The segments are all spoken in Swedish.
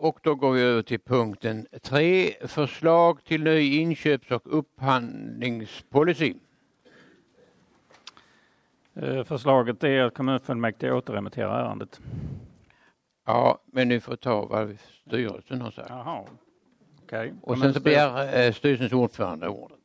och då går vi över till punkten 3. Förslag till ny inköps- och upphandlingspolicy. Förslaget är att kommunfullmäktige återremitterar ärendet. Ja, men ni får ta vad styrelsen har sagt. Jaha, okej. Och sen så begär styrelsens ordförande ordet.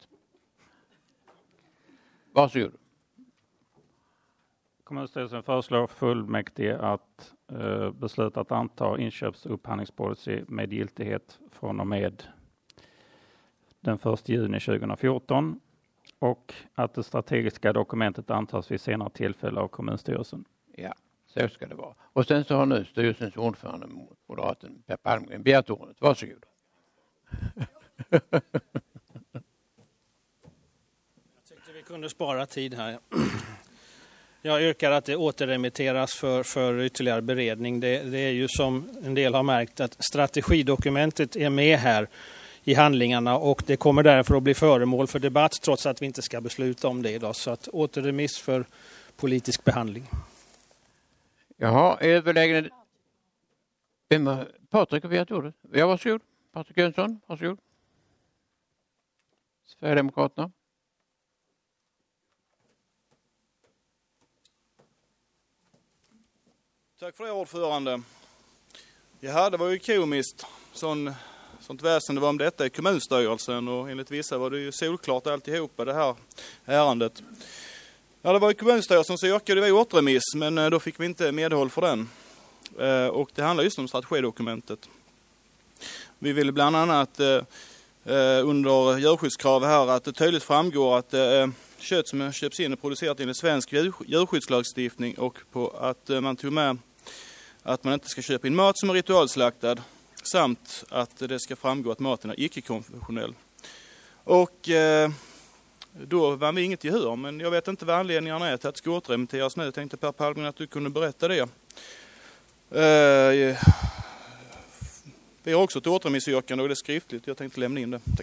Varsågod. Kommunstyrelsen föreslår fullmäktige att besluta att anta inköps- och upphandlingspolicy med giltighet från och med den 1 juni 2014 och att det strategiska dokumentet antas vid senare tillfälle av kommunstyrelsen. Ja, så ska det vara. Och sen så har nu styrelsens ordförande, moderaten Per Palmgren, begärt ordet. Varsågod. Jag tyckte vi kunde spara tid här. Jag yrkar att det återremitteras för ytterligare beredning. Det är ju som en del har märkt att strategidokumentet är med här i handlingarna och det kommer därför att bli föremål för debatt trots att vi inte ska besluta om det idag. Så att återremiss för politisk behandling. Jaha, överläggande. Patrik har begärt ordet. Ja, varsågod. Patrik Jönsson, varsågod. Sverigedemokraterna. Tack för det, ordförande. Ja, det var ju komiskt. Sånt väsen det var om detta i kommunstyrelsen och enligt vissa var det ju solklart alltihopa det här ärendet. Ja, det var i kommunstyrelsen så yrkade vi återremiss men då fick vi inte medhåll för den. Och det handlar just om strategidokumentet. Vi vill bland annat under djurskyddskrav här att det tydligt framgår att kött som köps in och producerat enligt svensk djurskyddslagstiftning och på att man tog med att man inte ska köpa in mat som är ritualslaktad samt att det ska framgå att maten är icke-konventionell. Och då vann vi inget gehör, men jag vet inte vad anledningarna är till att det ska återremitteras nu. Jag tänkte Per Palmgren att du kunde berätta det. Vi har också ett återremissyrkande och det är skriftligt. Jag tänkte lämna in det. Tack.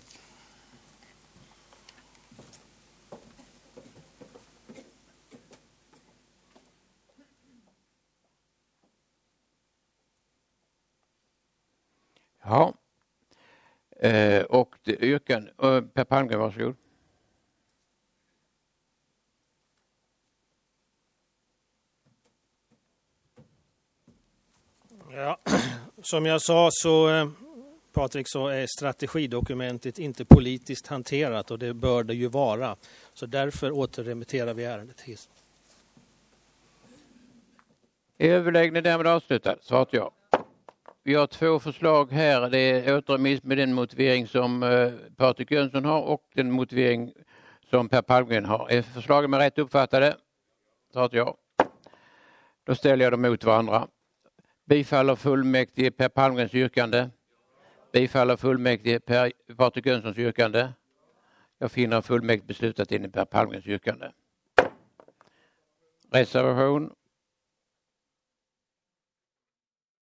Ja. Och det yrkan. Per Palmgren, varsågod. Ja, som jag sa så Patrik så är strategidokumentet inte politiskt hanterat och det bör det ju vara. Så därför återremitterar vi ärendet hit. Överläggningen därmed avslutad. Svarat ja. Vi har 2 förslag här. Det är återremiss med den motivering som Patrik Jönsson har och den motivering som Per Palmgren har. Är förslagen med rätt uppfattade? Svarat ja. Då ställer jag dem mot varandra. Bifaller fullmäktige Per Palmgrens yrkande? Bifaller fullmäktige Patrik Jönssons yrkande? Jag finner fullmäktige beslutat in i Per Palmgrens yrkande. Reservation.